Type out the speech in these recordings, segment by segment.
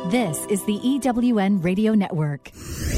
This is the EWN Radio Network.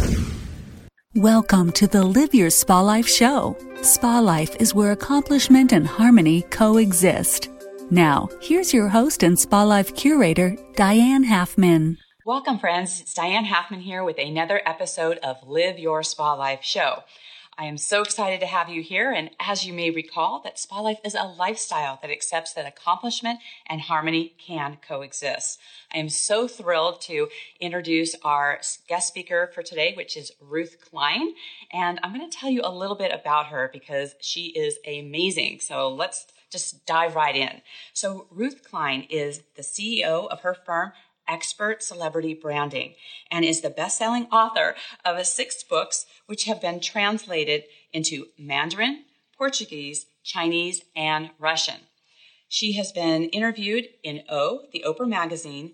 Welcome to the Live Your Spa Life show. Spa Life is where accomplishment and harmony coexist. Now, here's your host and Spa Life curator, Diane Halfman. Welcome, friends. It's Diane Halfman here with another episode of Live Your Spa Life show. I am so excited to have you here, and as you may recall, that spa life is a lifestyle that accepts that accomplishment and harmony can coexist. I am so thrilled to introduce our guest speaker for today, which is Ruth Klein, and I'm going to tell you a little bit about her because she is amazing. So let's just dive right in. So Ruth Klein is the CEO of her firm, Expert Celebrity Branding, and is the best-selling author of 6 books which have been translated into Mandarin, Portuguese, Chinese, and Russian. She has been interviewed in the Oprah Magazine,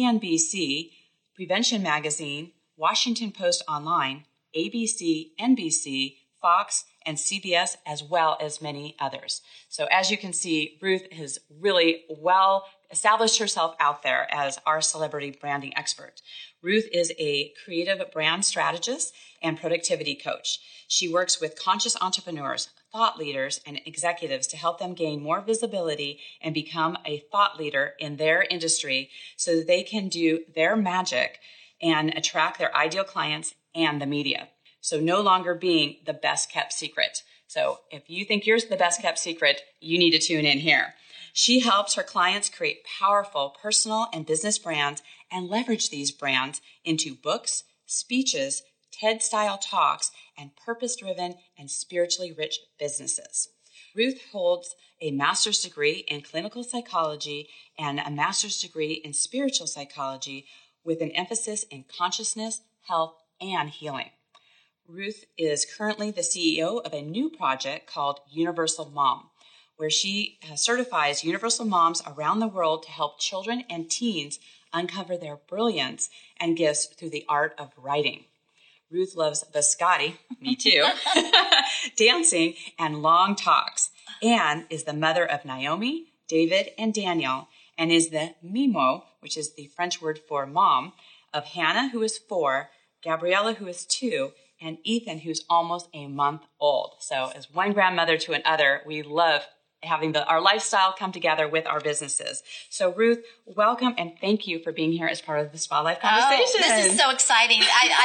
CNBC, Prevention Magazine, Washington Post Online, ABC, NBC, Fox, and CBS, as well as many others. So as you can see, Ruth has really well established herself out there as our celebrity branding expert. Ruth is a creative brand strategist and productivity coach. She works with conscious entrepreneurs, thought leaders, and executives to help them gain more visibility and become a thought leader in their industry so that they can do their magic and attract their ideal clients and the media. So no longer being the best kept secret. So if you think you're the best kept secret, you need to tune in here. She helps her clients create powerful personal and business brands and leverage these brands into books, speeches, TED-style talks, and purpose-driven and spiritually rich businesses. Ruth holds a master's degree in clinical psychology and a master's degree in spiritual psychology with an emphasis in consciousness, health, and healing. Ruth is currently the CEO of a new project called Universal Mom, where she certifies universal moms around the world to help children and teens uncover their brilliance and gifts through the art of writing. Ruth loves biscotti, me too, dancing, and long talks, and is the mother of Naomi, David, and Daniel, and is the Mimo, which is the French word for mom, of Hannah, who is 4, Gabriella, who is 2, and Ethan, who's almost a month old. So as one grandmother to another, we love having our lifestyle come together with our businesses. So Ruth, welcome and thank you for being here as part of the Spa Life conversation. Oh, this is so exciting.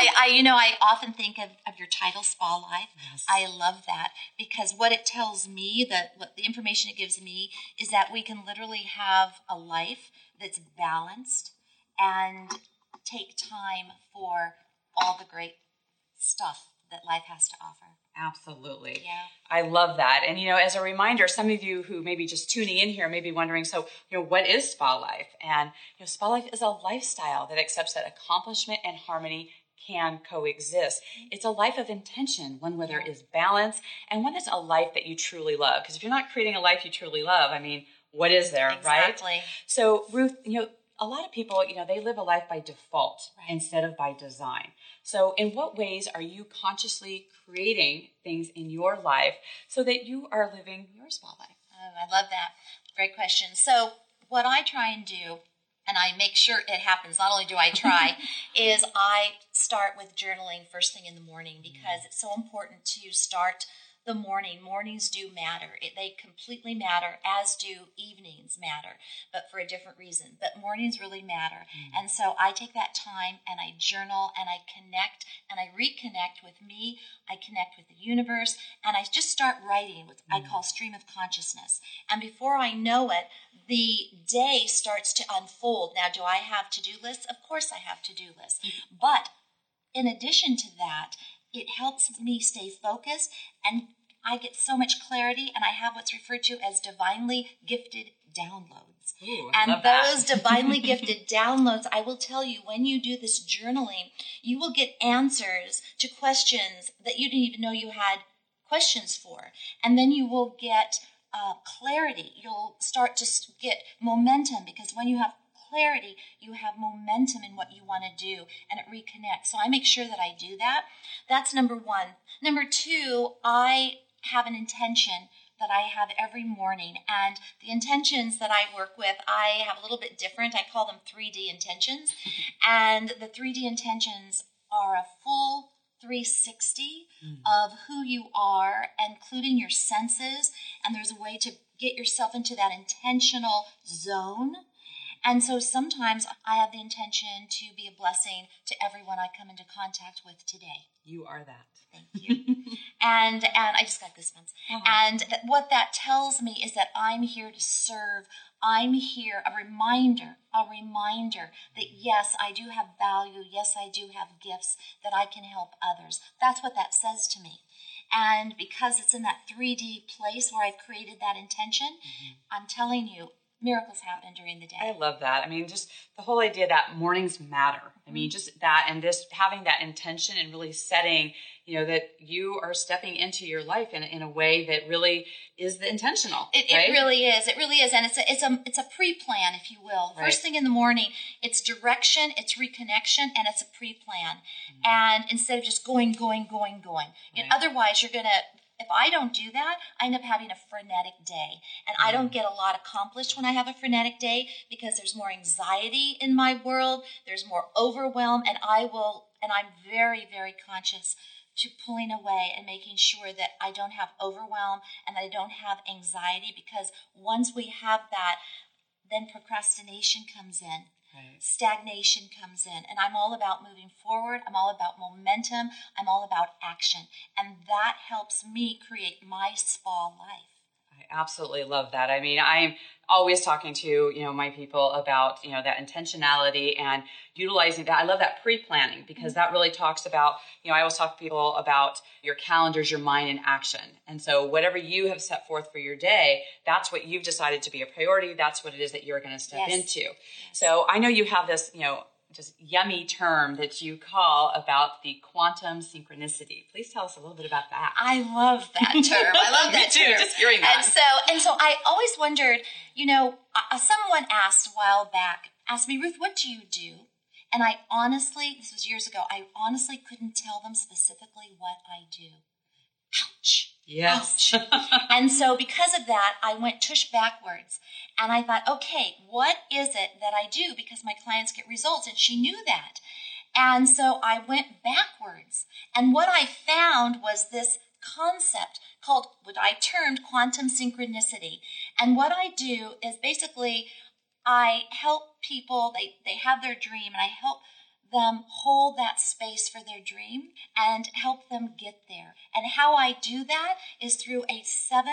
I often think of your title, Spa Life. Yes. I love that because what it tells me, what the information it gives me is that we can literally have a life that's balanced and take time for all the great stuff that life has to offer. Absolutely. Yeah. I love that. And, as a reminder, some of you who may be just tuning in here may be wondering, so, what is Spa Life? And, Spa Life is a lifestyle that accepts that accomplishment and harmony can coexist. It's a life of intention, one where there is balance, and one that's a life that you truly love. Because if you're not creating a life you truly love, what is there, Exactly. right? So, Ruth, a lot of people, they live a life by default instead of by design. So in what ways are you consciously creating things in your life so that you are living your spa life? Oh, I love that. Great question. So what I try and do, and I make sure it happens, not only do I try, is I start with journaling first thing in the morning because it's so important to start the morning. Mornings do matter. They completely matter, as do evenings matter, but for a different reason. But mornings really matter. And so I take that time and I journal and I connect and I reconnect with me. I connect with the universe and I just start writing what I call stream of consciousness. And before I know it, the day starts to unfold. Now, do I have to-do lists? Of course I have to-do lists. But in addition to that, it helps me stay focused and I get so much clarity and I have what's referred to as divinely gifted downloads. Ooh, and those divinely gifted downloads, I will tell you, when you do this journaling, you will get answers to questions that you didn't even know you had questions for. And then you will get clarity. You'll start to get momentum because when you have clarity, you have momentum in what you want to do and it reconnects. So I make sure that I do that. That's number one. Number two, I have an intention that I have every morning. And the intentions that I work with, I have a little bit different. I call them 3D intentions. And the 3D intentions are a full 360 of who you are, including your senses. And there's a way to get yourself into that intentional zone. And so sometimes I have the intention to be a blessing to everyone I come into contact with today. You are that. Thank you. and I just got goosebumps. And what that tells me is that I'm here to serve. I'm here, a reminder that yes, I do have value. Yes, I do have gifts that I can help others. That's what that says to me. And because it's in that 3D place where I've created that intention, I'm telling you, miracles happen during the day. I love that. I mean, just the whole idea that mornings matter. I mean, just that, and this having that intention and really setting, you know, that you are stepping into your life in a way that really is the intentional. It really is. It really is. And it's a pre-plan, if you will. Right. First thing in the morning, it's direction, it's reconnection, and it's a pre-plan. And instead of just going. Right. Otherwise, you're going to, if I don't do that, I end up having a frenetic day. And I don't get a lot accomplished when I have a frenetic day because there's more anxiety in my world, there's more overwhelm, and I'm very, very conscious to pulling away and making sure that I don't have overwhelm and that I don't have anxiety, because once we have that, then procrastination comes in. Right. Stagnation comes in, and I'm all about moving forward. I'm all about momentum. I'm all about action, and that helps me create my spa life. I absolutely love that. I mean, I'm always talking to, you know, my people about, you know, that intentionality and utilizing that. I love that pre-planning because that really talks about, you know, I always talk to people about your calendars, your mind in action. And so whatever you have set forth for your day, that's what you've decided to be a priority. That's what it is that you're going to step into. Yes. So I know you have this, you know, just yummy term that you call about the quantum synchronicity. Please tell us a little bit about that. I love that term. I love that term. Just hearing that. And so I always wondered, you know, someone asked a while back, asked me, Ruth, what do you do? And I honestly, this was years ago, I honestly couldn't tell them specifically what I do. Ouch. Yes. Ouch. And so because of that, I went tush backwards. And I thought, okay, what is it that I do? Because my clients get results, and she knew that. And so I went backwards. And what I found was this concept called what I termed quantum synchronicity. And what I do is basically I help people, they have their dream, and I help them hold that space for their dream and help them get there. And how I do that is through a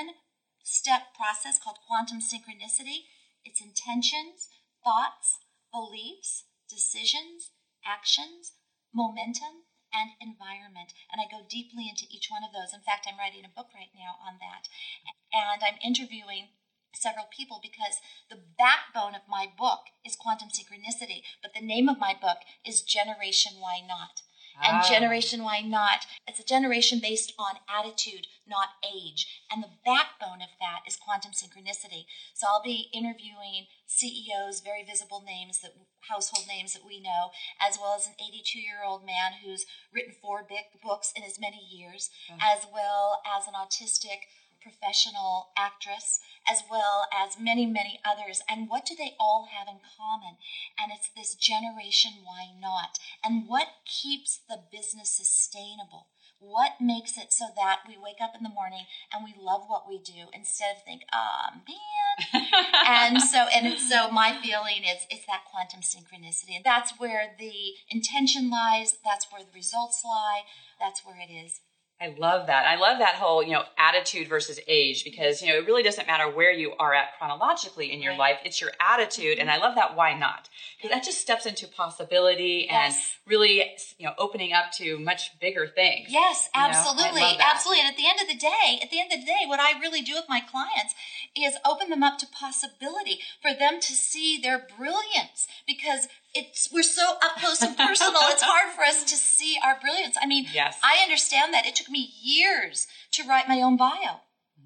7-step process called quantum synchronicity. It's intentions, thoughts, beliefs, decisions, actions, momentum, and environment. And I go deeply into each one of those. In fact, I'm writing a book right now on that. And I'm interviewing several people because the backbone of my book is quantum synchronicity, but the name of my book is Generation Why Not. And Generation Why Not, it's a generation based on attitude, not age. And the backbone of that is quantum synchronicity. So I'll be interviewing CEOs, very visible names, household names that we know, as well as an 82-year-old man who's written 4 books in as many years, as well as an autistic professional actress, as well as many, many others. And what do they all have in common? And it's this generation why not? And what keeps the business sustainable? What makes it so that we wake up in the morning and we love what we do instead of think, man. and so my feeling is it's that quantum synchronicity. And that's where the intention lies. That's where the results lie. That's where it is. I love that. I love that whole, you know, attitude versus age, because, you know, it really doesn't matter where you are at chronologically in your life. It's your attitude. And I love that why not? Because that just steps into possibility and really, you know, opening up to much bigger things. Yes, absolutely. You know? Absolutely. And at the end of the day, what I really do with my clients is open them up to possibility for them to see their brilliance, because we're so up close and personal. It's hard for us to see our brilliance. I mean, I understand that. It took me years to write my own bio.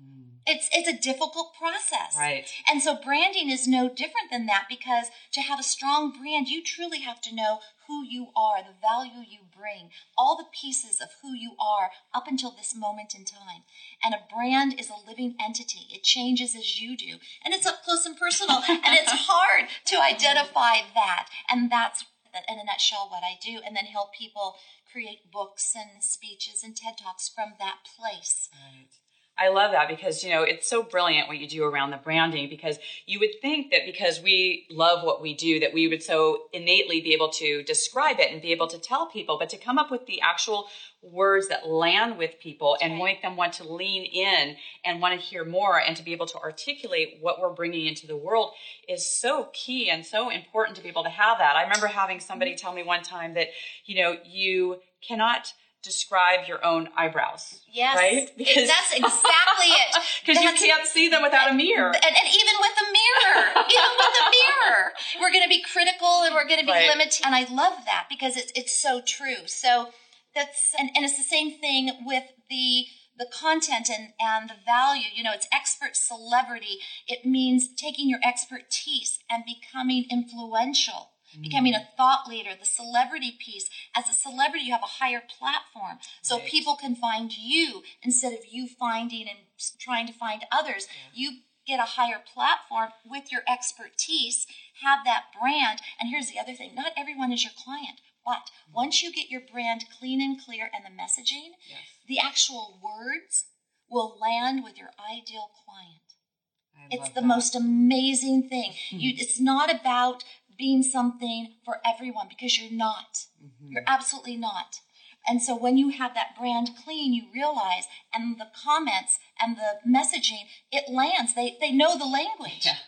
It's a difficult process. Right. And so branding is no different than that, because to have a strong brand, you truly have to know who you are, the value you bring, all the pieces of who you are up until this moment in time. And a brand is a living entity. It changes as you do. And it's up close and personal. And it's hard to identify that. And that's, in a nutshell, what I do. And then help people create books and speeches and TED Talks from that place. Right. I love that, because, it's so brilliant what you do around the branding, because you would think that because we love what we do, that we would so innately be able to describe it and be able to tell people, but to come up with the actual words that land with people and make them want to lean in and want to hear more, and to be able to articulate what we're bringing into the world is so key and so important to be able to have that. I remember having somebody tell me one time that, you cannot describe your own eyebrows. Yes. Right? Because that's exactly it. Because you can't see them without a mirror. And even with a mirror, we're going to be critical and we're going to be limited. And I love that, because it's so true. So that's, and it's the same thing with the content and the value. It's expert celebrity. It means taking your expertise and becoming influential. Becoming a thought leader, the celebrity piece. As a celebrity, you have a higher platform. So people can find you instead of you finding and trying to find others. You get a higher platform with your expertise, have that brand. And here's the other thing. Not everyone is your client. But once you get your brand clean and clear and the messaging, the actual words will land with your ideal client. It's the most amazing thing. It's not about being something for everyone, because you're not. You're absolutely not. And so when you have that brand clean, you realize, and the comments and the messaging, it lands. They know the language. Yeah.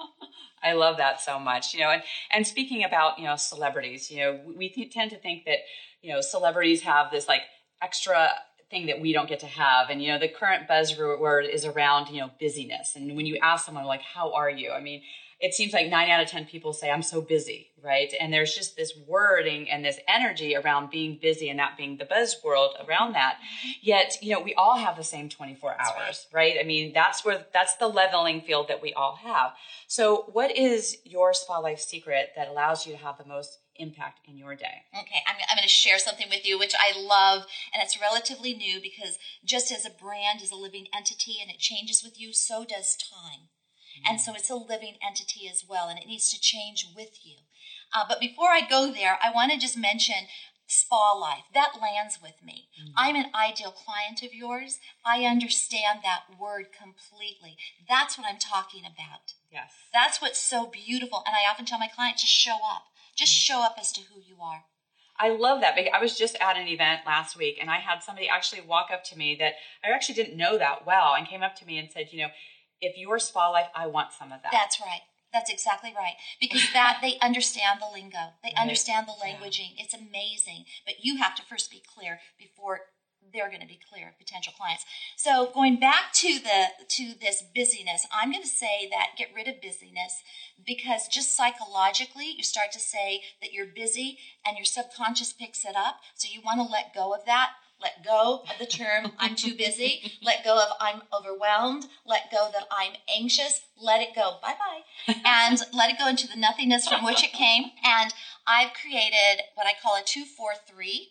I love that so much. And speaking about, celebrities, we tend to think that, celebrities have this like extra thing that we don't get to have. And, the current buzzword is around, busyness. And when you ask someone like, how are you? I mean, it seems like 9 out of 10 people say, I'm so busy, right? And there's just this wording and this energy around being busy, and that being the buzzword around that. Yet, we all have the same 24 hours, right? I mean, that's the leveling field that we all have. So what is your Spa Life secret that allows you to have the most impact in your day? Okay, I'm going to share something with you, which I love, and it's relatively new, because just as a brand is a living entity and it changes with you, so does time. And so it's a living entity as well, and it needs to change with you. But before I go there, I want to just mention Spa Life. That lands with me. I'm an ideal client of yours. I understand that word completely. That's what I'm talking about. Yes. That's what's so beautiful. And I often tell my clients, just show up. Just show up as to who you are. I love that. I was just at an event last week, and I had somebody actually walk up to me that I actually didn't know that well, and came up to me and said, if you're Spa Life, I want some of that. That's right. That's exactly right. Because they understand the lingo. They understand the languaging. It's amazing. But you have to first be clear before they're going to be clear, potential clients. So going back to this busyness, I'm going to say that get rid of busyness, because just psychologically, you start to say that you're busy and your subconscious picks it up. So you want to let go of that. Let go of the term, I'm too busy. Let go of I'm overwhelmed. Let go that I'm anxious. Let it go. Bye-bye. And let it go into the nothingness from which it came. And I've created what I call a 2-4-3.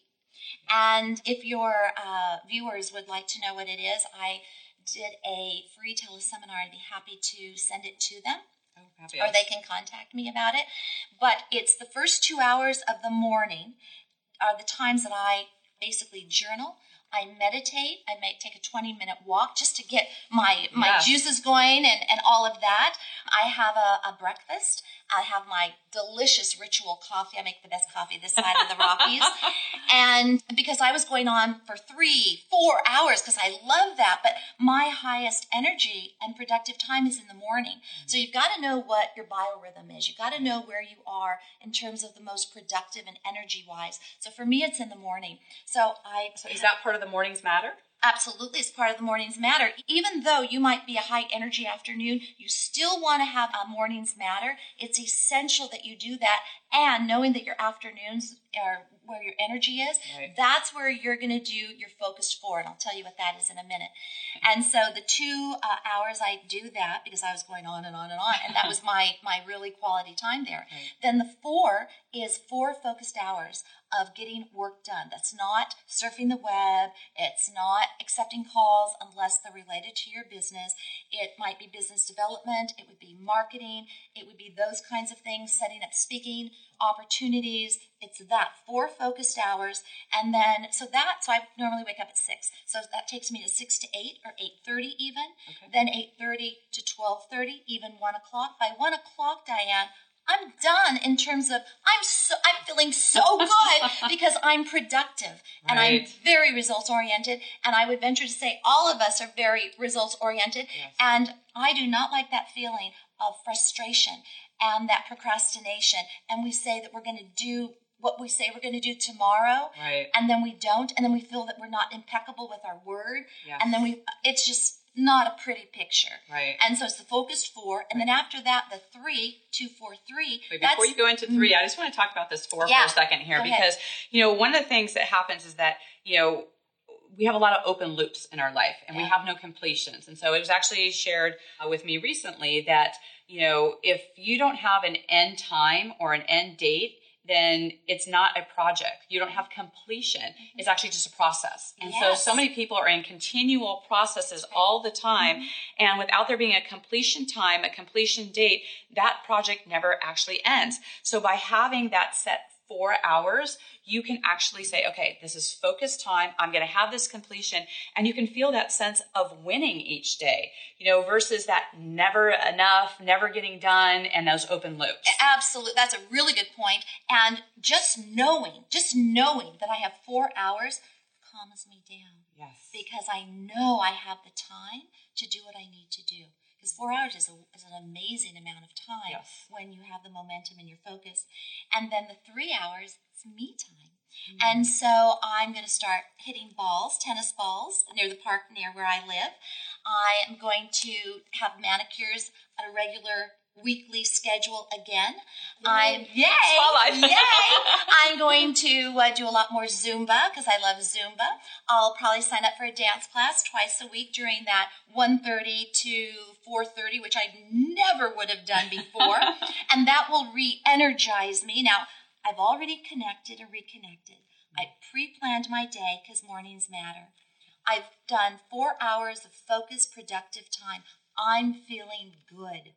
And if your viewers would like to know what it is, I did a free teleseminar. I'd be happy to send it to them. Or they can contact me about it. But it's the first 2 hours of the morning are the times that I basically journal. I meditate. I may take a 20-minute walk just to get my juices going and all of that. I have a breakfast. I have my delicious ritual coffee. I make the best coffee this side of the Rockies. And because I was going on for 3-4 hours, because I love that, but my highest energy and productive time is in the morning. So you've got to know what your biorhythm is. You've got to know where you are in terms of the most productive and energy-wise. So for me, it's in the morning. So is that part of the mornings matter? Absolutely, it's part of the mornings matter. Even though you might be a high energy afternoon, you still want to have mornings matter. It's essential that you do that, and knowing that your afternoons are your energy is, right. That's where you're going to do your focused 4, and I'll tell you what that is in a minute. And so the 2 hours I do that because I was going on and on and on, and that was my really quality time there. Right. Then the 4 is 4 focused hours of getting work done. That's not surfing the web. It's not accepting calls unless they're related to your business. It might be business development. It would be marketing. It would be those kinds of things, setting up speaking opportunities. It's that 4 focused hours. And then, so I normally wake up at 6. So that takes me to 6 to 8 or 8:30 even. Okay. Then 8:30 to 12:30, even 1 o'clock. By 1 o'clock, Diane, I'm done in terms of I'm feeling so good because I'm productive and I'm Right. very results oriented. And I would venture to say all of us are very results oriented. Yes. And I do not like that feeling of frustration and that procrastination. And we say that we're going to do what we say we're going to do tomorrow. Right. And then we don't. And then we feel that we're not impeccable with our word. Yes. And then it's just not a pretty picture. Right. And so it's the focused 4. And then after that, the 3, 2, 4, 3. Wait, before you go into 3, I just want to talk about this 4 Yeah. for a second here, Go ahead. because, one of the things that happens is that, we have a lot of open loops in our life and we have no completions. And so it was actually shared with me recently that, if you don't have an end time or an end date, then it's not a project. You don't have completion. Mm-hmm. It's actually just a process. And so many people are in continual processes all the time. Mm-hmm. And without there being a completion time, a completion date, that project never actually ends. So by having that set 4 hours, you can actually say, okay, this is focused time. I'm going to have this completion. And you can feel that sense of winning each day, versus that never enough, never getting done, and those open loops. Absolutely. That's a really good point. And just knowing that I have 4 hours calms me down. Yes. Because I know I have the time to do what I need to do. Because 4 hours is an amazing amount of time when you have the momentum and your focus. And then the 3 hours, it's me time. Mm-hmm. And so I'm going to start hitting tennis balls, near the park near where I live. I am going to have manicures on a regular weekly schedule again. Yay! I'm going to do a lot more Zumba because I love Zumba. I'll probably sign up for a dance class twice a week during that 1:30 to 4:30, which I never would have done before. And that will re-energize me. Now, I've already connected and reconnected. I pre-planned my day because mornings matter. I've done 4 hours of focused, productive time. I'm feeling good.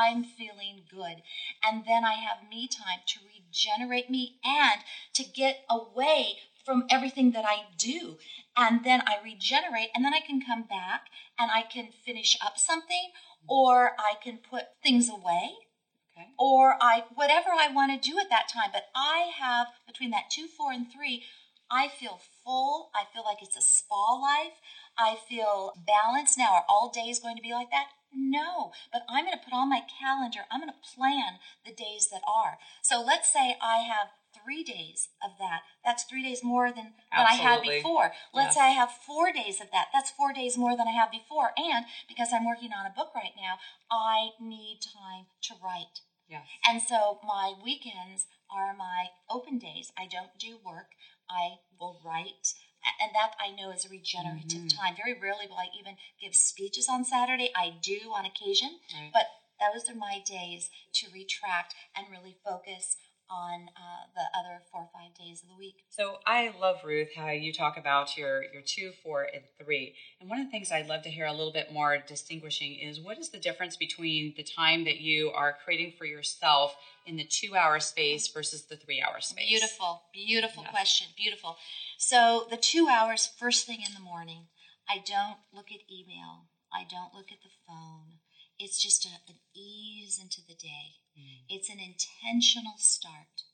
And then I have me time to regenerate me and to get away from everything that I do. And then I regenerate, and then I can come back and I can finish up something, or I can put things away. Okay. Or whatever I want to do at that time. But I have, between that 2, 4, and 3, I feel full. I feel like it's a spa life. I feel balanced. Now, are all days going to be like that? No, but I'm going to put on my calendar. I'm going to plan the days that are. So let's say I have 3 days of that. That's 3 days more than I had before. Let's say I have 4 days of that. That's 4 days more than I have before. And because I'm working on a book right now, I need time to write. Yes. And so my weekends are my open days. I don't do work. I will write. And that I know is a regenerative time. Very rarely will I even give speeches on Saturday. I do on occasion, but those are my days to retract and really focus on the other 4 or 5 days of the week. So I love, Ruth, how you talk about your 2, 4, and 3. And one of the things I'd love to hear a little bit more distinguishing is, what is the difference between the time that you are creating for yourself in the 2-hour space versus the 3-hour space? Beautiful question. Beautiful. So the 2 hours, first thing in the morning, I don't look at email. I don't look at the phone. It's just an ease into the day. It's an intentional start.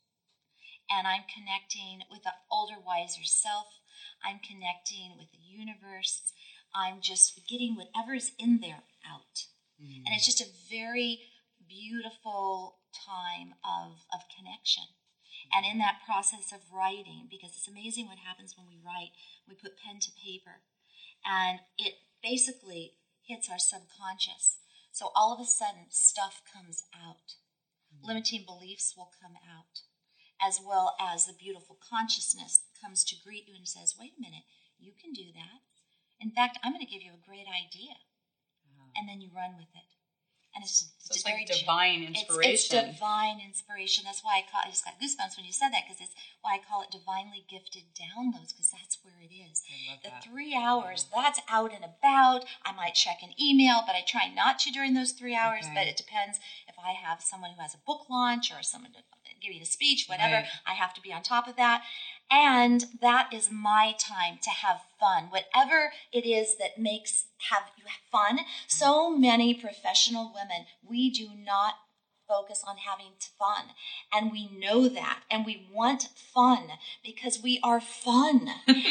And I'm connecting with the older, wiser self. I'm connecting with the universe. I'm just getting whatever's in there out. And it's just a very beautiful time of connection. And in that process of writing, because it's amazing what happens when we write, we put pen to paper. And it basically hits our subconscious. So all of a sudden, stuff comes out. Limiting beliefs will come out. as well as the beautiful consciousness comes to greet you and says, wait a minute, you can do that. In fact, I'm going to give you a great idea. And then you run with it. And it's it's like divine inspiration. It's divine inspiration. That's why I just got goosebumps when you said that, because it's why I call it divinely gifted downloads, because that's where it is. I love that. 3 hours, that's out and about. I might check an email, but I try not to during those 3 hours, but it depends if I have someone who has a book launch or someone giving a speech, whatever, Right. I have to be on top of that. And that is my time to have fun. Whatever it is that makes you have fun. So many professional women, we do not focus on having fun. And we know that. And we want fun because we are fun.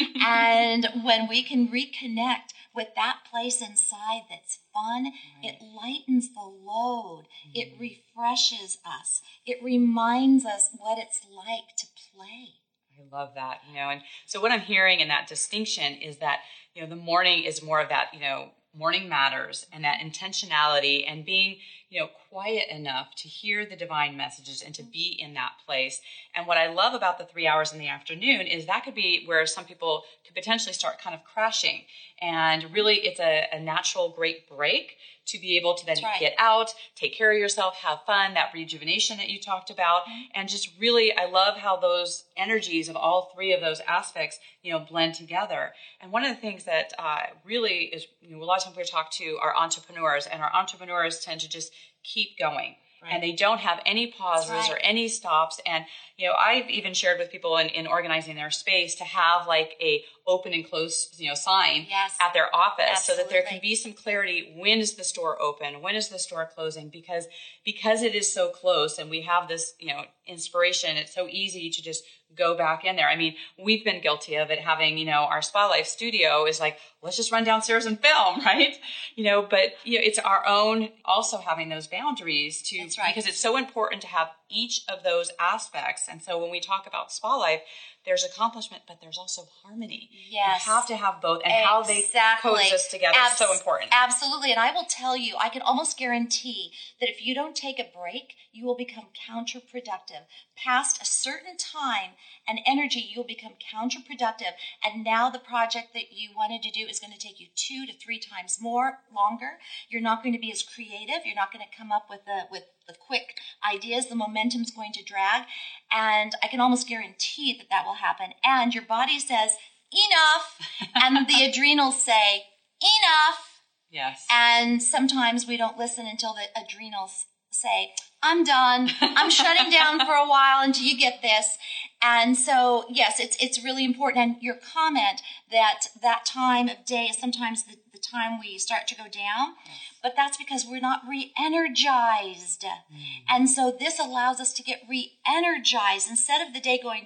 And when we can reconnect with that place inside that's fun, it lightens the load. It refreshes us. It reminds us what it's like to play. I love that, and so what I'm hearing in that distinction is that, the morning is more of that, morning matters and that intentionality and being, quiet enough to hear the divine messages and to be in that place. And what I love about the 3 hours in the afternoon is that could be where some people could potentially start kind of crashing. And really, it's a natural great break to be able to then get out, take care of yourself, have fun, that rejuvenation that you talked about. And just really, I love how those energies of all three of those aspects, blend together. And one of the things that really is, a lot of times we talk to our entrepreneurs, and our entrepreneurs tend to just keep going. Right. And they don't have any pauses or any stops. And, I've even shared with people in organizing their space to have like a open and close, sign at their office so that there can be some clarity. When is the store open? When is the store closing? Because it is so close and we have this, inspiration, it's so easy to just go back in there. I mean, we've been guilty of it having, our Spa Life studio is like, let's just run downstairs and film, right? But it's our own also having those boundaries because it's so important to have each of those aspects. And so when we talk about Spa Life, there's accomplishment, but there's also harmony. Yes. You have to have both, and how they coexist together is so important. Absolutely. And I will tell you, I can almost guarantee that if you don't take a break, you will become counterproductive. Past a certain time and energy, you'll become counterproductive. And now the project that you wanted to do is going to take you 2 to 3 times longer. You're not going to be as creative. You're not going to come up with the quick ideas. The momentum's going to drag. And I can almost guarantee that will happen. And your body says, enough. And the adrenals say, enough. Yes. And sometimes we don't listen until the adrenals say, I'm done. I'm shutting down for a while until you get this. And so, yes, it's really important. And your comment that time of day is sometimes the time we start to go down, but that's because we're not re-energized. And so this allows us to get re-energized. Instead of the day going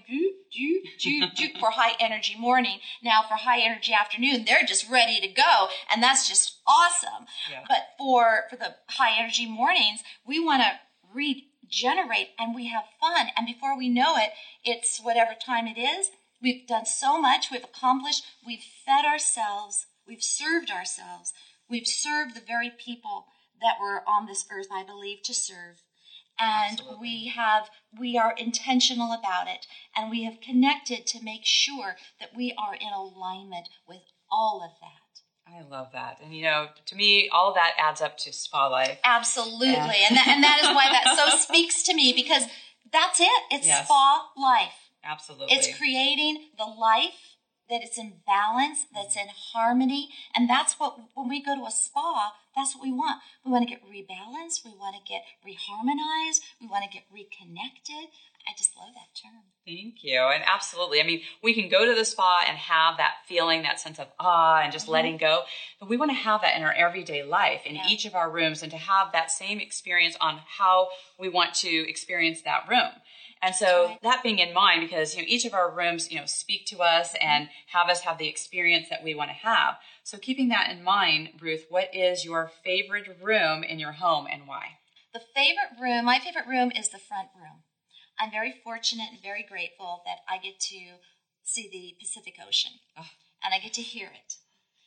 for high energy morning, now for high energy afternoon, they're just ready to go. And that's just awesome. Yeah. But for the high energy mornings, we want to regenerate and we have fun. And before we know it, it's whatever time it is. We've done so much. We've accomplished. We've fed ourselves. We've served ourselves. We've served the very people that were on this earth, I believe, to serve. And we are intentional about it. And we have connected to make sure that we are in alignment with all of that. I love that. And, to me, all of that adds up to Spa Life. Absolutely. And that is why that so speaks to me, because that's it. It's Spa Life. Absolutely. It's creating the life that is in balance, that's in harmony. And that's what, when we go to a spa, that's what we want. We want to get rebalanced. We want to get reharmonized. We want to get reconnected. I just love that term. Thank you. And absolutely. I mean, we can go to the spa and have that feeling, that sense of awe and just letting go. But we want to have that in our everyday life, in each of our rooms, and to have that same experience on how we want to experience that room. And so that being in mind, because each of our rooms speak to us and have us have the experience that we want to have. So keeping that in mind, Ruth, what is your favorite room in your home and why? My favorite room is the front room. I'm very fortunate and very grateful that I get to see the Pacific Ocean and I get to hear it.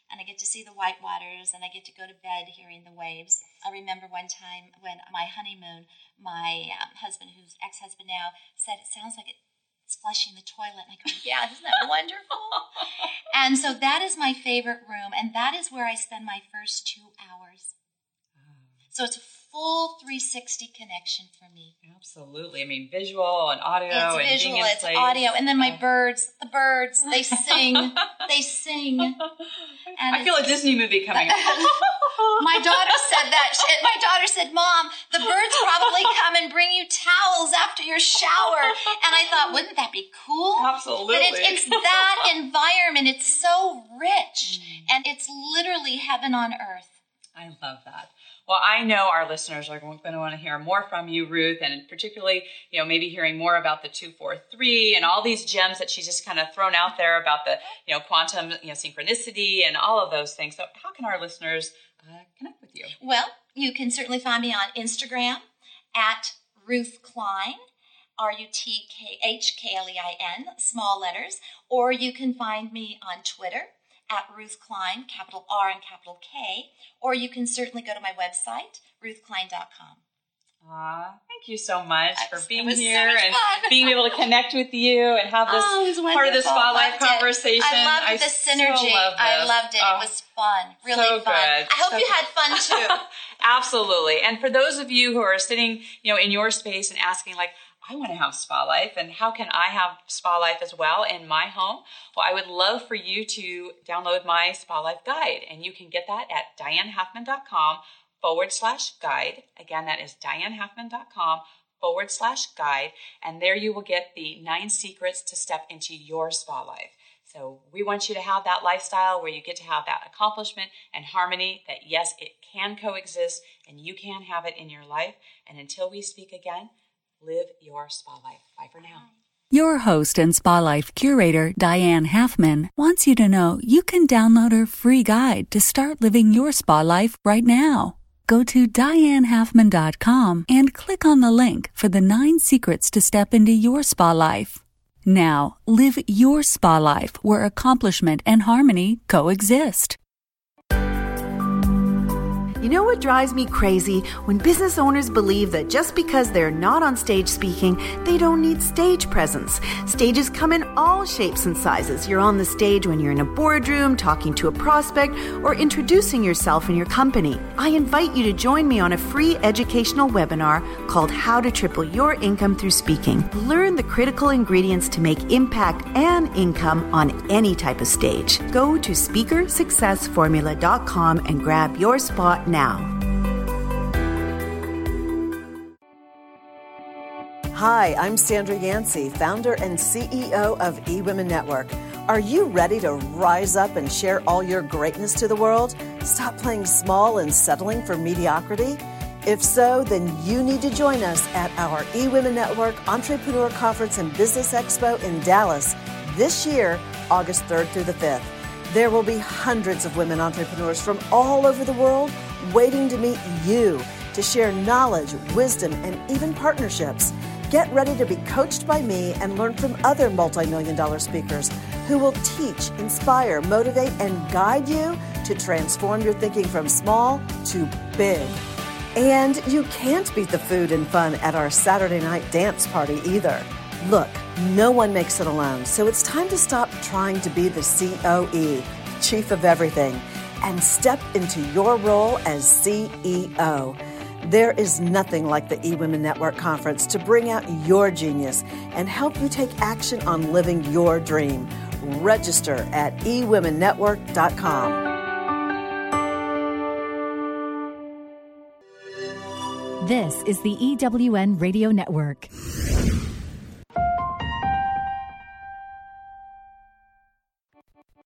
and I get to see the white waters, and I get to go to bed hearing the waves. I remember one time when my honeymoon, my husband, who's ex-husband now, said, it sounds like it's flushing the toilet. And I go, yeah, isn't that wonderful? And so that is my favorite room, and that is where I spend my first 2 hours. So it's a full 360 connection for me. Absolutely. I mean, visual and audio. It's and visual, being in it's place. audio. And then my birds, they sing. They sing. And I feel a Disney movie coming up. My daughter said that. My daughter said, Mom, the birds probably come and bring you towels after your shower. And I thought, wouldn't that be cool? Absolutely. But it's that environment. It's so rich. And it's literally heaven on earth. I love that. Well, I know our listeners are going to want to hear more from you, Ruth, and particularly, maybe hearing more about the 2-4-3 and all these gems that she's just kind of thrown out there about the, quantum, synchronicity and all of those things. So how can our listeners connect with you? Well, you can certainly find me on Instagram at Ruth Klein, RUTKHKLEIN, small letters, or you can find me on Twitter at Ruth Klein, capital R and capital K, or you can certainly go to my website, ruthklein.com. Thank you so much for being here so and being able to connect with you and have this part of the Spotlight conversation. I loved the synergy. I loved it. It was fun. Really so fun. Good. I hope you had fun too. Absolutely. And for those of you who are sitting, in your space and asking I want to have Spa Life, and how can I have Spa Life as well in my home? Well, I would love for you to download my Spa Life guide, and you can get that at dianehalfman.com/guide. Again, that is dianehalfman.com/guide, and there you will get the 9 secrets to step into your spa life. So we want you to have that lifestyle where you get to have that accomplishment and harmony that, yes, it can coexist, and you can have it in your life. And until we speak again, live your spa life. Bye for now. Your host and Spa Life curator, Diane Halfman, wants you to know you can download her free guide to start living your spa life right now. Go to dianehalfman.com and click on the link for the 9 secrets to step into your spa life. Now, live your spa life where accomplishment and harmony coexist. You know what drives me crazy? When business owners believe that just because they're not on stage speaking, they don't need stage presence. Stages come in all shapes and sizes. You're on the stage when you're in a boardroom, talking to a prospect, or introducing yourself and your company. I invite you to join me on a free educational webinar called How to Triple Your Income Through Speaking. Learn the critical ingredients to make impact and income on any type of stage. Go to speakersuccessformula.com and grab your spot now. Hi, I'm Sandra Yancey, founder and CEO of eWomen Network. Are you ready to rise up and share all your greatness to the world? Stop playing small and settling for mediocrity? If so, then you need to join us at our eWomen Network Entrepreneur Conference and Business Expo in Dallas this year, August 3rd through the 5th. There will be hundreds of women entrepreneurs from all over the world waiting to meet you to share knowledge, wisdom, and even partnerships. Get ready to be coached by me and learn from other multi-million-dollar speakers who will teach, inspire, motivate, and guide you to transform your thinking from small to big. And you can't beat the food and fun at our Saturday night dance party either. Look, no one makes it alone, so it's time to stop trying to be the COE, chief of everything, and step into your role as CEO. There is nothing like the eWomen Network Conference to bring out your genius and help you take action on living your dream. Register at eWomenNetwork.com. This is the EWN Radio Network.